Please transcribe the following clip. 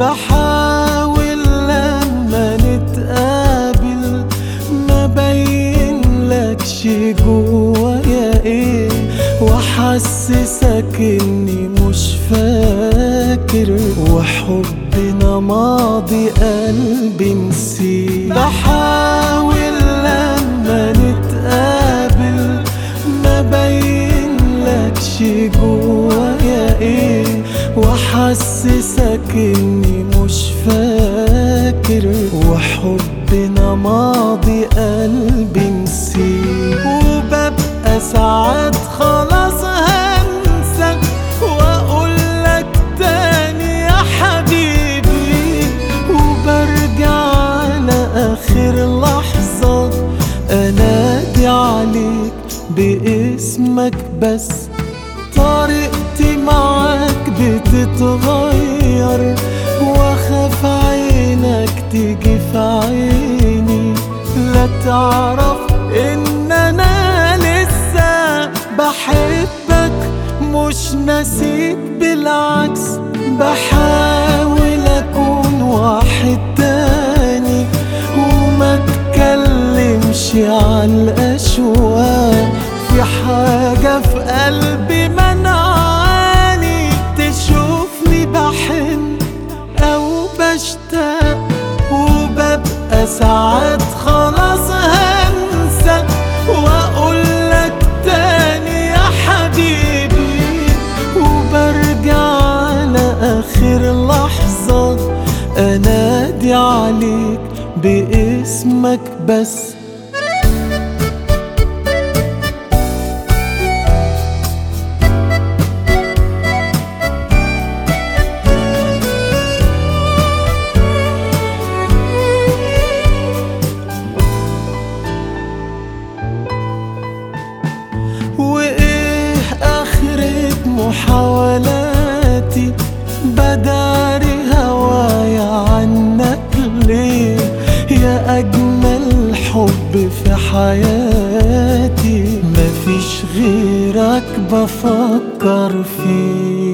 بحاول لما نتقابل ما بينلكش جوايا ايه، وحسسك اني مش فاكر، وحبنا ماضي قلبي نسيه. بحاول لما نتقابل ما بينلكش جوايا ايه، وحسسك اني مش فاكر، وحبنا ماضي قلبي نسيه. وببقى ساعات خلاص هنسى واقولك تاني يا حبيبي، وبرجع على اخر لحظة انادي عليك باسمك بس. طريقتي معاك بتتغير واخاف عينك تيجي في عيني، لا تعرف ان انا لسه بحبك مش ناسيك، بالعكس بحاول اكون واحد تاني، وما اتكلمش عالاشواق. في حاجة في قلبي منعاني تشوفني بحن أو بشتاق، وببقى ساعات خلاص هنسى وأقولك تاني يا حبيبي، وبرجع على آخر لحظة أنادي عليك باسمك بس. وإيه آخرة محاولاتي بداري هوايا عنك ليه، يا أجمل حب في حياتي مفيش غيرك بفكر فيه.